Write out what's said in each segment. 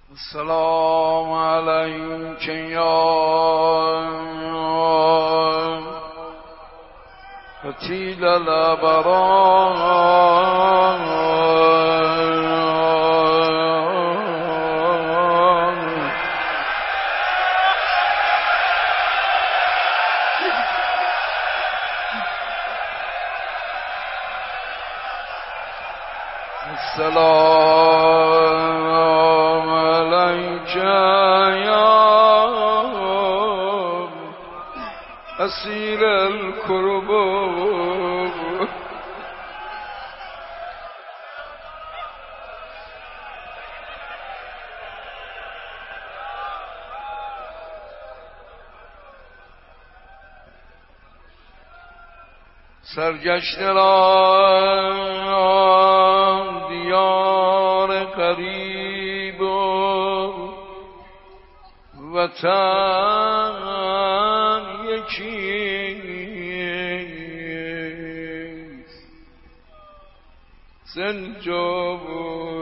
السلام علیک یا قتیل الابرار. السلام علیک یا اسیر الکرب. سرگشته را دیار قریب و وطن یکیست. سنجا و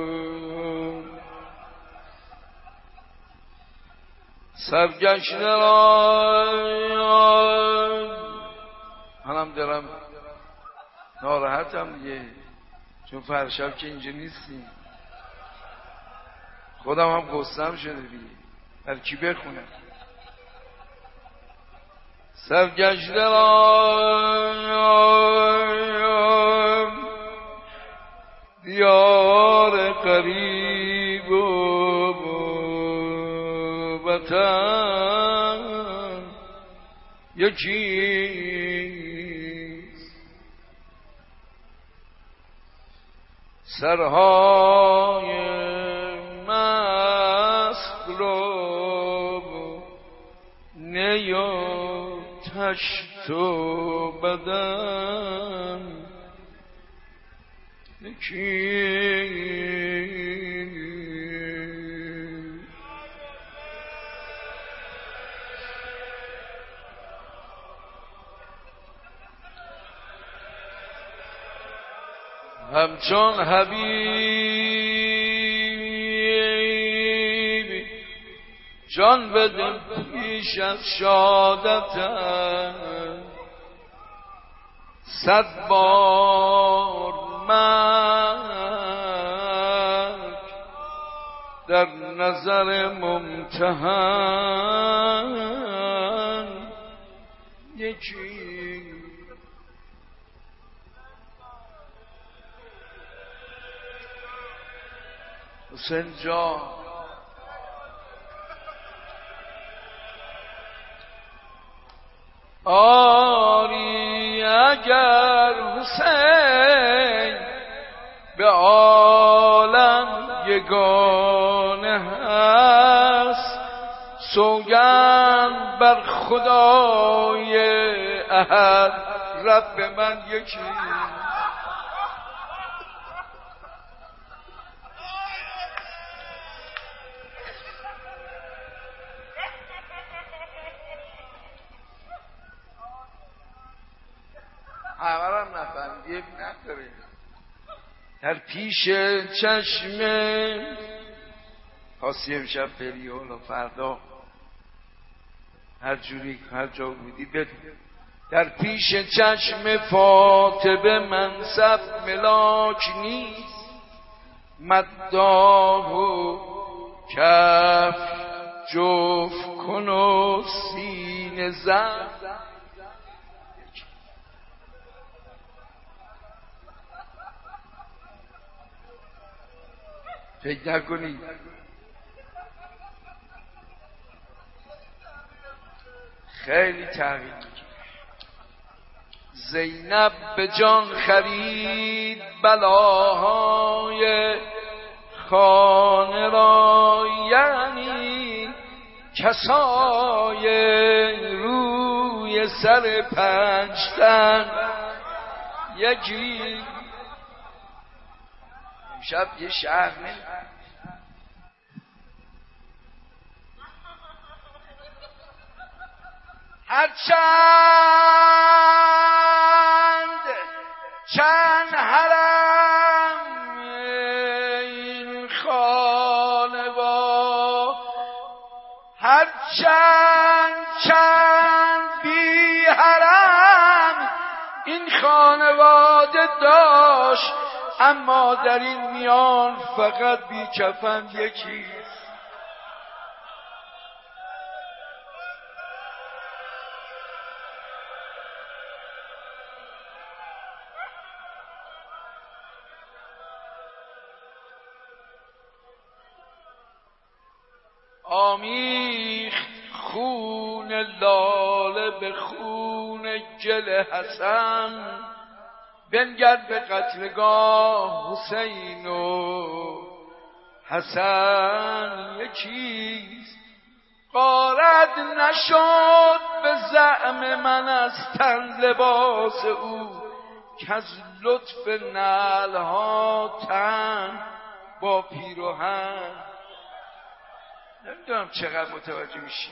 سرگشته را منم دارم ناراحتم دیگه، چون فرشب که اینجا نیستیم. خودم هم قصم شده دیگه، بر کی بخونم؟ سرگشته را دیار قریب و وطن یکی. سرهای مسخرب نی و تشت و بدن یکی. همچون حبیب جان بده پیش از شادتم. 100 بار مرگ در نظر ممتحن یکی. حسین جان آری اگر حسین به عالم یگانه هست، سوگند بر خدای احد رب من یکی. همرم نفهمیدیم نداره. در پیش چشم خاصی امشب بری و فردا هر جوری هر جا بودی بدون. در پیش چشم فاطمه منصب ملاک نیست، مداح و کف جفت کن و سینه زن. فکر نکنید خیلی تغییر میکنه. زینب به جان خرید بلاهای خانه را، یعنی کسای روی سر 5 تن یکی. امشب یه شهر نمی چند حرم این خانوار چند بی حرم این خانواده داشت، اما در این میان فقط بی کفن یکیست. آمیخت خون لاله به خون گل حسن، بنگر به قتلگاه حسین و حسن یکیست. غارت نشد به زعم من از تن لباس او، که از لطف نعلها تن با پیراهن. نمیدونم چقدر متوجه میشی.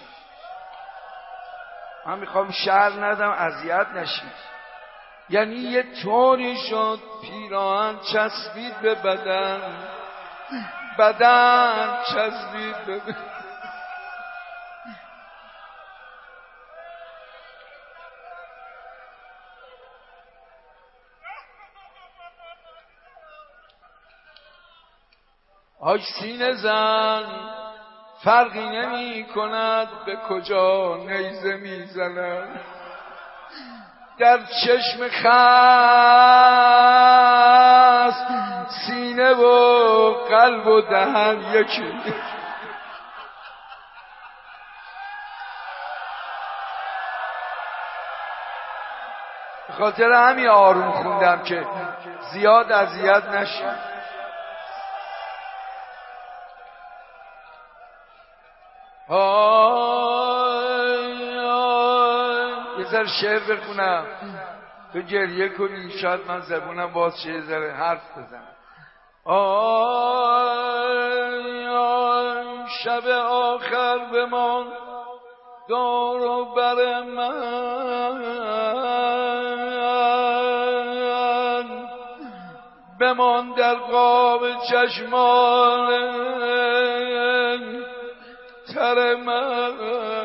من میخوام شعر ندم اذیت نشید. یعنی یه طوری شد پیراهن چسبید به بدن، بدن چسبید به بدن. آی سینه زن فرقی نمی کند به کجا نیزه می زند، در چشم خست سینه و قلب و دهن یکی. به خاطر همین آروم خوندم که زیاد اذیت نشید. یه ذره شعر بخونم تو گریه کنی، شاید من زبونم باز شه، یه ذره حرف بزنم. شب آخر بمان دور و بر من، بمان در قاب چشمان تر من.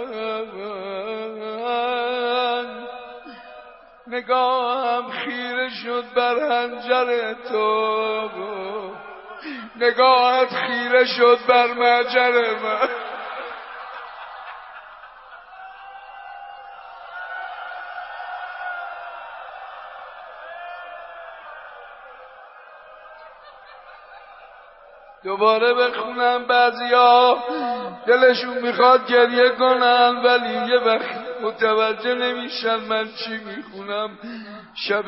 نگاهم خیره شد بر حنجر تو، نگاهت خیره شد بر مهجر من. دوباره بخونم. بعضیا دلشون میخواد گریه کنن ولی یه وقت متوجه نمیشن من چی میخونم. شب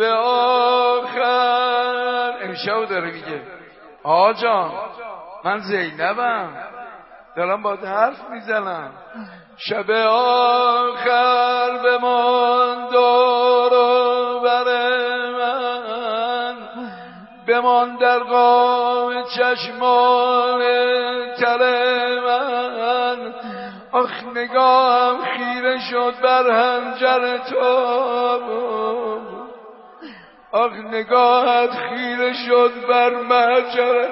آخر امشب داره میگه آقا جان من زینبم دارم با حرف میزنم. شب آخر بمان دور و بر من، بمان در قام چشمان تر من. آخ نگاهم خیره شد بر حنجر تو، آخ نگاهت خیره شد بر مهجر.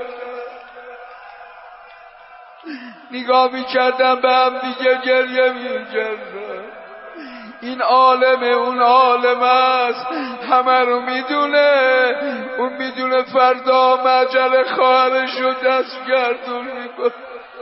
نگاه میکردم به هم دیگه گریه میکردم. این عالم اون عالم است، همه رو میدونه. اون میدونه فردا مهجر خواهرش رو دست گردون میکنه.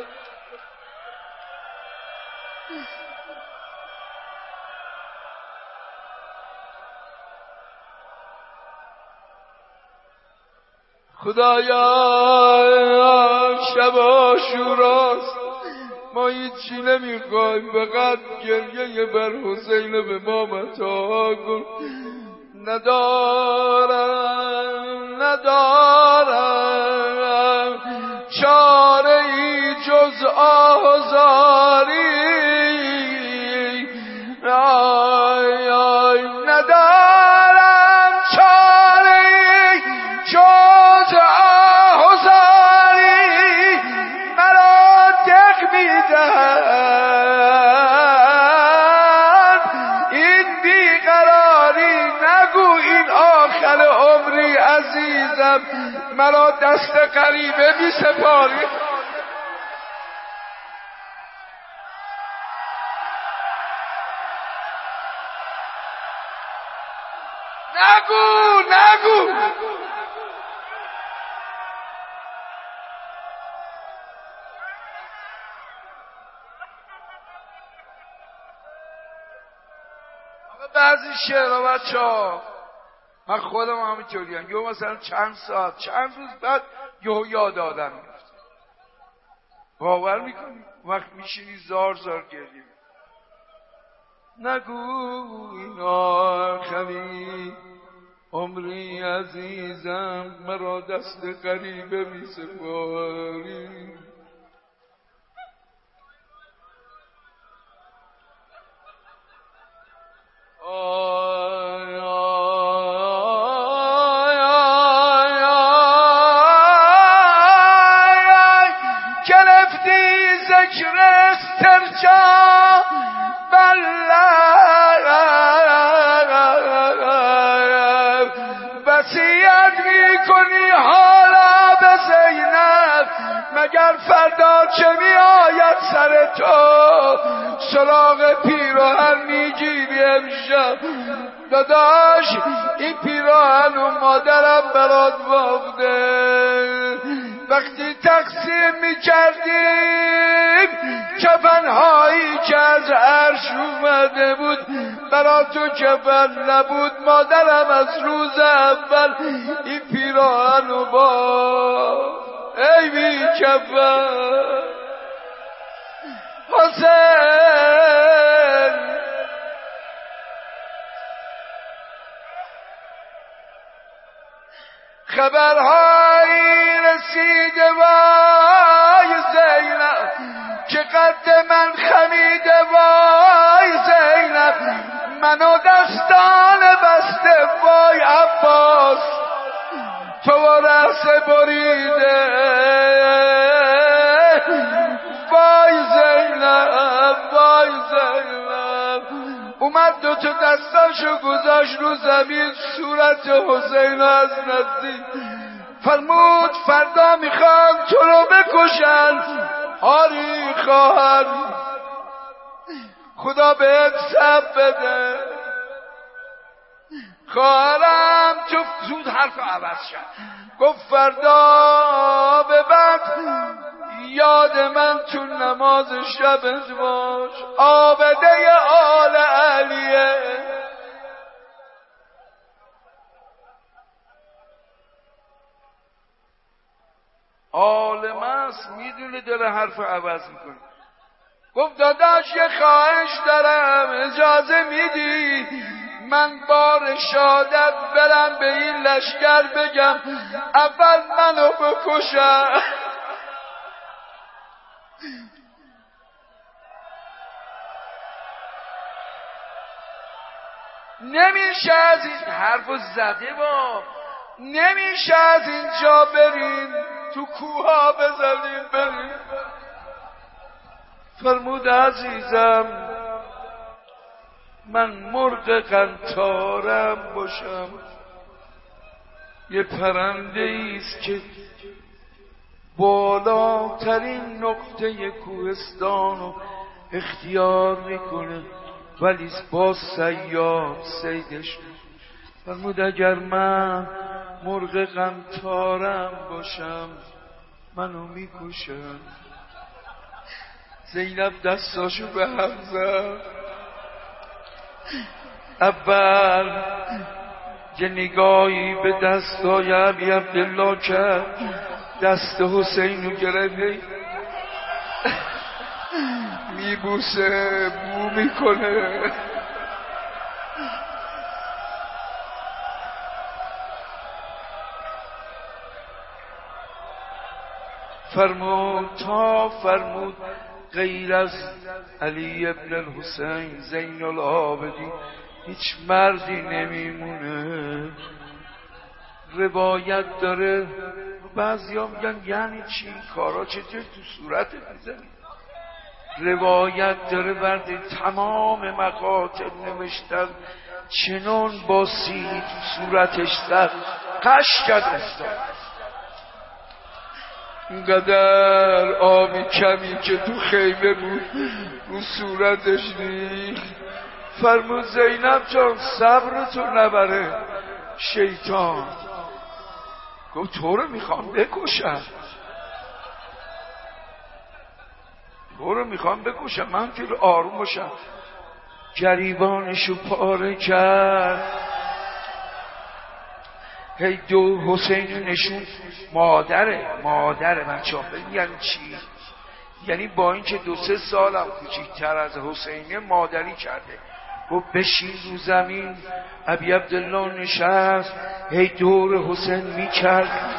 خدایا شب عاشوراست، ما هیچی نمیخوایم، فقط گریه بر حسین به ما متا کن. ندارم چاره ای جز آزاری. ندارم چاره ای جز آزاری. مرا دق میدهد این بیقراری. نگو این آخر عمری عزیزم، مرا دست غریبه می سپاری. نگو بعضی شعرها بچه‌ها من خودم همینطوریم، یا مثلا چند ساعت چند روز بعد یاد آدم میفته. باور میکنی وقت میشینی زار گریه. نگو این آخری عمری عزیزم مرا دست غریبه میسپاری. گرفتی ذکر استرجاع وصیت میکنی حالا به زینب، مگر فردا چه می آید سر تو؟ سراغ پیراهن میگیری امشب داداش، این پیراهن و مادرم برات بافته. وقتی تقسیم میکردیم کفنهایی که از عرش اومده بود برا تو کفن نبود، مادرم از روز اول این پیراهن و با ای بی کفن. حسین خبرهایی رسیده وای زینب که قد من خمیده وای زینب، منو دستان بسته وای عباس تو و رأس بریده وای زینب وای زینب. اومد دو تا دستاشو گذاشت رو زمین صورت حسین از نزدیک فرمود فردا میخوان تو رو بکشن. آری خواهر خدا بهت صبر بده. خواهرم تو زود حرف عوض شد گفت فردا به بعد یاد من تو نماز شب ازواج آبده آل علیه. عالم است میدونه داره حرف عوض میکنه. گفت داداش یه خواهش دارم اجازه میدی من بار شهادت برم به این لشکر بگم اول منو بکشن. نمیشه از این حرفو زده با نمیشه از اینجا برین تو کوها بزنین برین. فرمود عزیزم من مرغ قنطارم باشم، یه پرنده ایست که بالاترین نقطه کوهستان رو اختیار میکنه ولی با صیاد صیدش. فرمود اگر من مرغ قنطارم باشم منو میکشم. زینب دستاشو به هم زد، اول یه نگاهی به دستای ابی عبدالله کرد، دست حسین رو گرفت میبوسه بو میکنه. فرمود غیر از علی ابن الحسین زین العابدین هیچ مردی نمیمونه. روایت داره بعضیا میگن یعنی چی این کارا چطور تو صورتت میزنی؟ روایت داره وردی تمام مقاتل نوشتن چنون با سیلی تو صورتش زد قش کرد استاد. اینقدر آبی کمی که تو خیمه بود رو صورتش ریخت. فرمود زینب جان صبرتو نبره شیطان گفت تو رو میخوام بکشم، تو رو میخوام بکشم، من که آروم باشم. گریبانشو پاره کرد، هی دو حسین نشون. مادره بچه ها یعنی چی؟ یعنی با این که 2-3 سالم کوچیک‌تر از حسینه مادری کرده. گفت بشین رو زمین. ابی عبدالله نشست، هی دور حسین میکرد.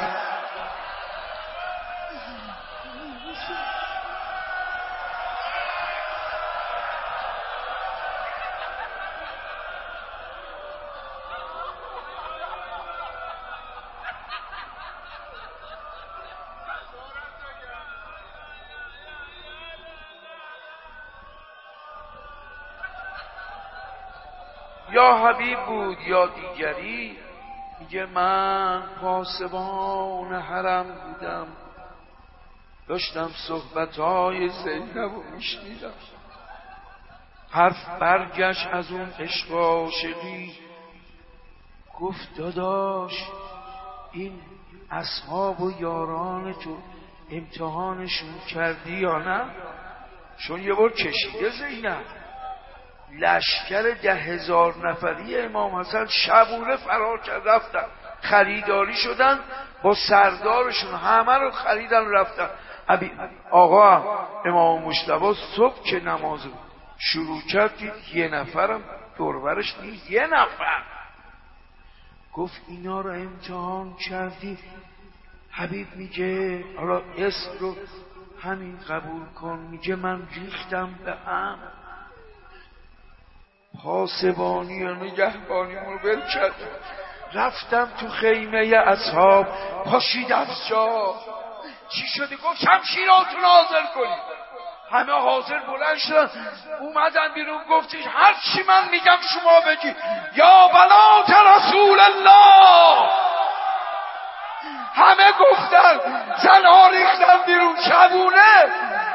یا حبیب بود یا دیگری. میگه من پاسبان حرم بودم، داشتم صحبتهای زینب رو میشنیدم. حرف برگشت از اون عشق و عاشقی. گفت داداش این اصحاب و یاران تو امتحانشون کردی یا نه؟ چون یه بار کشیده زینب لشکر 10,000 نفری امام حسن شبونه فرار کرد، رفتن خریداری شدن با سردارشون، همه رو خریدن رفتن. آقا امام مجتبی صبح که نماز شروع کرد دید 1 نفرم دوربرش نیست، 1 نفر. گفت اینا رو امتحان کردی؟ حبیب میگه حالا اسم رو همین قبول کن. میگه من ریختم به هم، پاسبانی و نگهبانیمون رو ول کرد، رفتم تو خیمه اصحاب، پاشید از جا. چی شده؟ گفت شمشیراتون حاضر کنید. همه حاضر بلند شدن اومدن بیرون. گفتش هر چی من میگم شما بگی. یا بنات رسول الله. همه گفتن، زنها ریختن بیرون شبونه.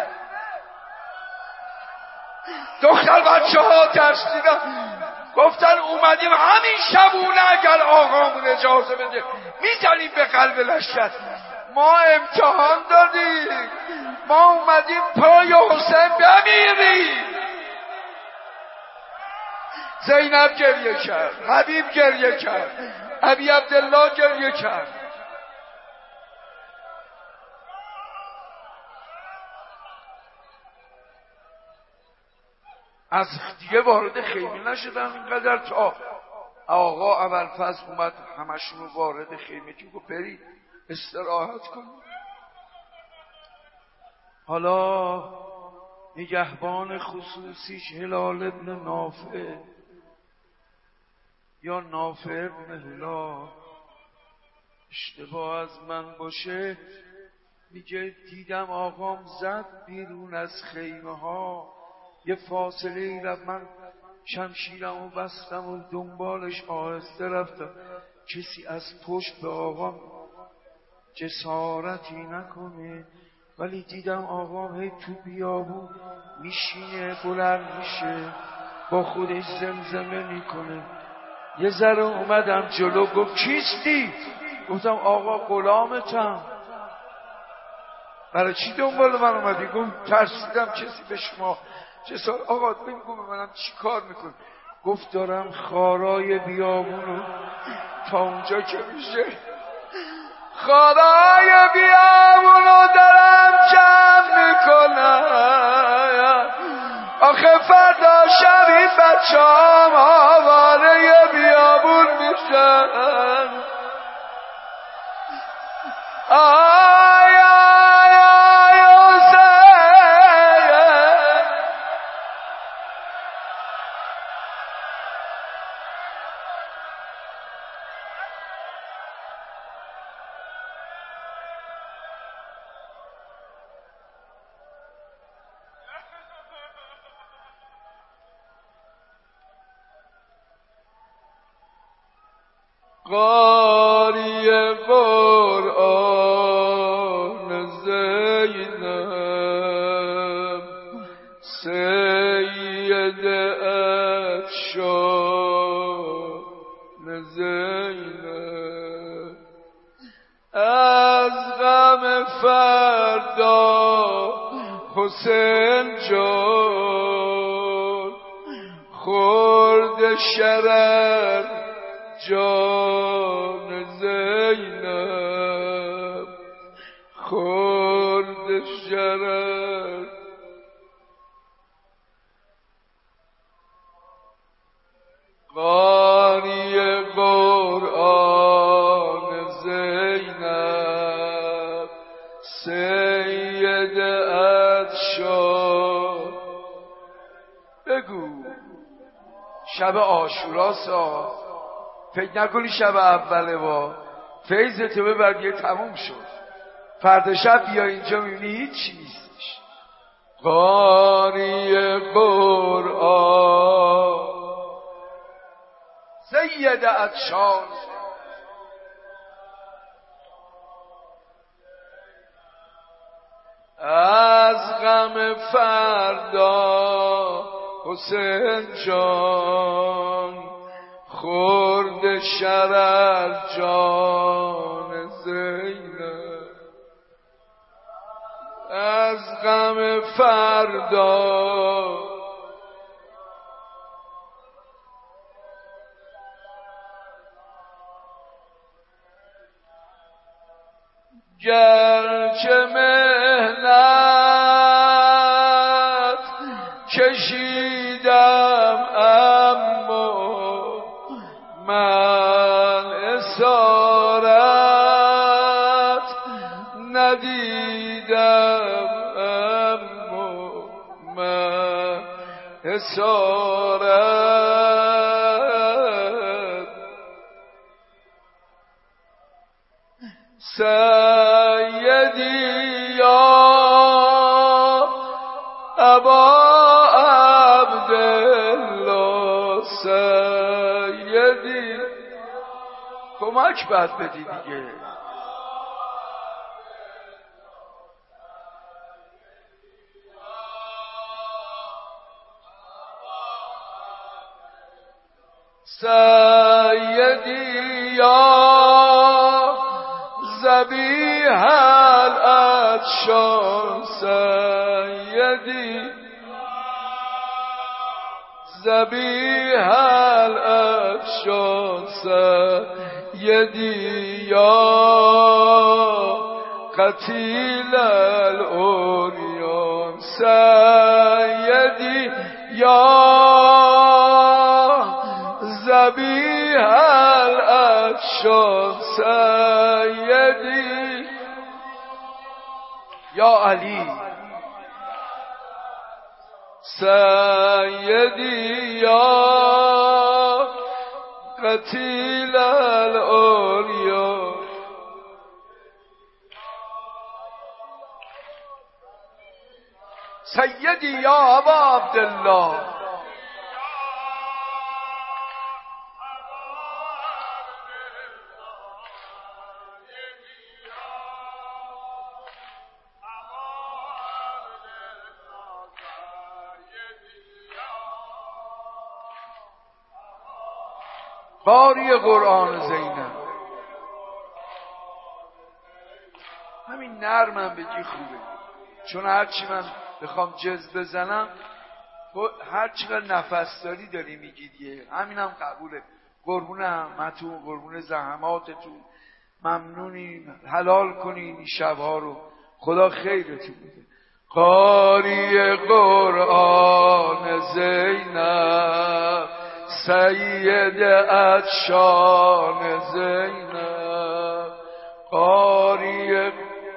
دختر بچه ها ترسیدن، گفتن اومدیم همین شبونه اگر آقامون اجازه بده میزنیم به قلب لشکر. ما امتحان دادیم، ما اومدیم پای حسین بمیریم. زینب گریه کرد، حبیب گریه کرد، ابی عبدالله گریه کرد. از دیگه وارد خیمه نشدن اینقدر تا آقا ابوالفضل اومد همشون رو وارد خیمه که گفت برید استراحت کنید. حالا نگهبان خصوصیش هلال ابن نافع یا نافع ابن هلال، اشتباه از من باشه، میگه دیدم آقام زد بیرون از خیمه ها، یه فاصله ای رفت، من شمشیرم و بستم و دنبالش آهسته رفتم. کسی از پشت به آقام جسارتی نکنه، ولی دیدم آقام هی تو بیابون میشینه، بلند میشه، با خودش زمزمه میکنه. یه ذره اومدم جلو، گفت کیستی؟ گفتم آقا غلامتم. برای چی دنبال من اومدی؟ گفت ترسیدم کسی به شما جسار. آقا بگو به منم چی کار میکن؟ گفت دارم خارای بیابونو تا اونجا که میشه خارای بیابونو دارم جمع میکنم. آخه فردا شبی بچه‌ام آواره بیابون میشن. قاری قرآن زینب، سید افشان زینب. فردا حسین جان خورد شرر جان زینب خورد شرر قاری قرآن زینب سید عطشان بگو شب عاشوراسا فکر نکنی شب اوله با فیض تو ببر دیگه تموم شد فردا شب بیا اینجا میبینی هیچی نیستش قاری قرآن سید عطشان از غم فردا حسین جان خورد شرر جان زینب از غم فردا گرچه مهنت کشیدم اما من اسارت ندیدم اما من اسارت سیدی یا ابا عبدالله سیدی کمک باید بدی دیگه سیدی یا ذبیح العطشان سیدی ذبیح العطشان سیدی یا قتیل الاوریان سیدی یا ذبیح العطشان سیدی یا علی سیدی یا قتیل الاولیاء سیدی یا ابا عبدالله قاری قرآن زینب همین نرمم بگی خوبه چون هرچی من بخوام جز بزنم هر چقدر نفس داری میگی دیگه همینم قبوله قربون همتون قربون زحماتتون ممنونین حلال کنین این شبها رو خدا خیرتون بده قاری قرآن زینب سید عطشان زینب قاری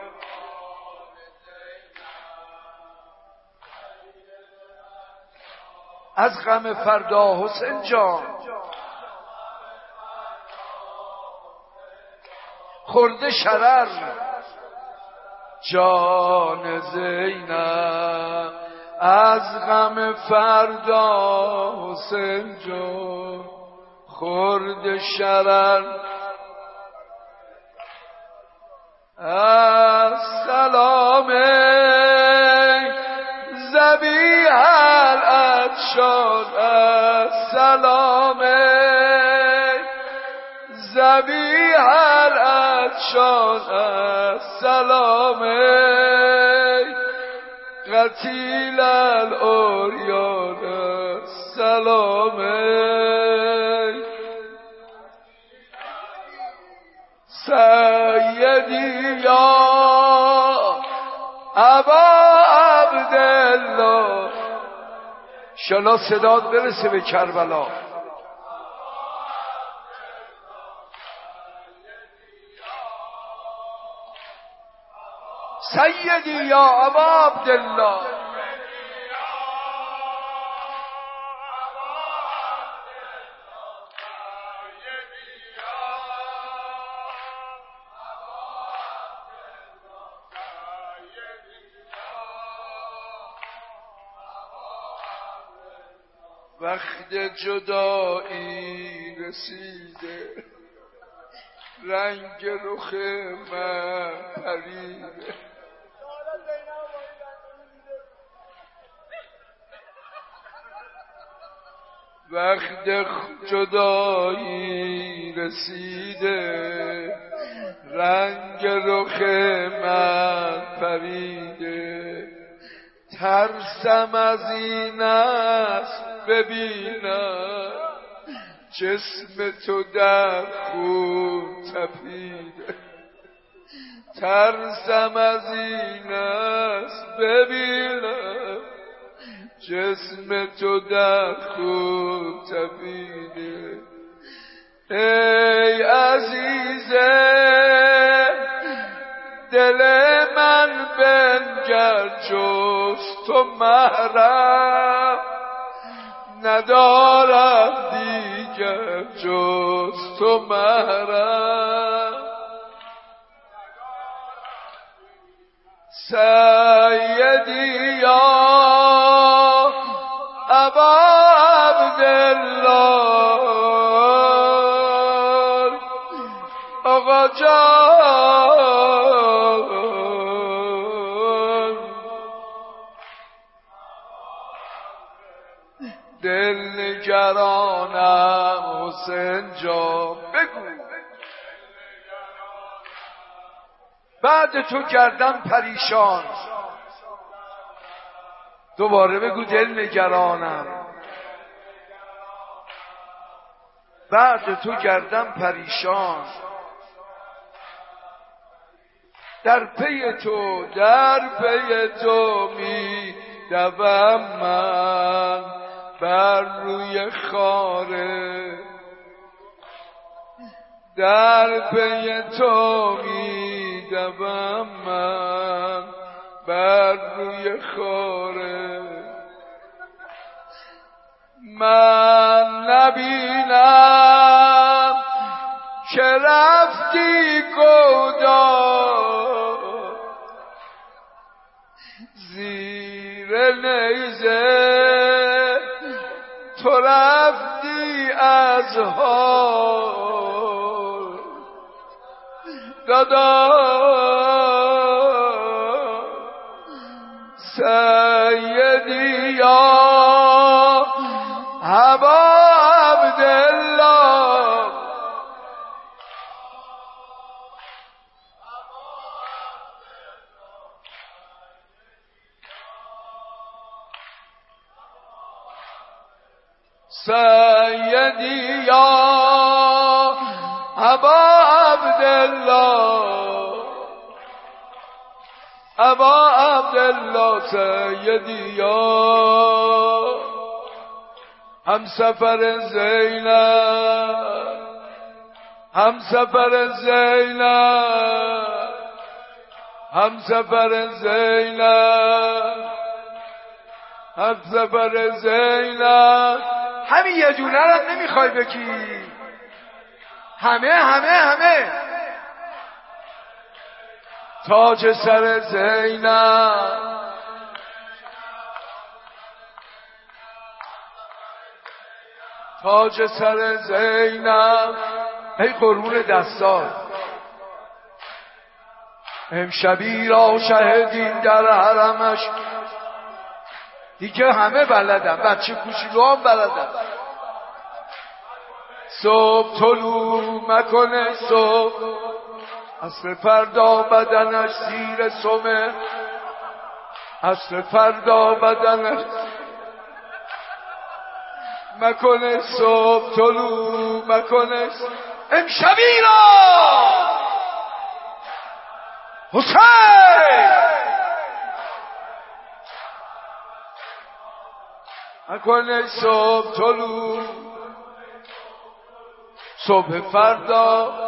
از غم فردا حسین جان خورده شرر جان زینب از غم فردا حسین جان خورده شرر السلام ذبیح العطشان السلام ذبیح العطشان السلام قتیل العریان السلام سیدی یا ابا عبدالله. انشالله صدات برسه به کربلا. سیدی یا ابا عبدالله. وقت جدایی رسیده رنگ رخ من پریده. وقت جدایی رسیده رنگ رخ من پریده. ترسم از این است ببینم جسم تو در خون تپیده. ترسم از این است ببینم جسم تو در خون تپیده. ای عزیزه دل من بنگر جز تو محرم ندارم دیگر جز تو محرم. سیدی یا ابا عبدالله. آقا جان دل نگرانم حسین جان. بگو بعد تو کردم پریشان. دوباره بگو دل نگرانم بعد تو کردم پریشان. در پی تو می دوم من بر روی خاره. در پی تو می دوم من بر روی خاره. من نبینم که رفتی گودار زیر نیزه تو رفتی از حال دادا. سیدی یا ابا عبدالله. سیدی یا ابا عبدالله. ابا عبدالله سیدی یا همسفر زینب. همسفر زینب. همسفر زینب. همسفر زینب. همین یه دونه را نمیخوای بکی. همه تاج سر زینب. تاج سر زینب. ای قربون دستات امشبی را شهدین در حرمش. دیگه همه بلدن، بچه کوچولو هم بلدن. صبح طلوع مکنه صبح، عصر فردا بدنش زیر سمه، عصر فردا بدنش مکنه صبح طلوع مکنه امشبی را حسین مکنه صبح طلوع، صبح فردا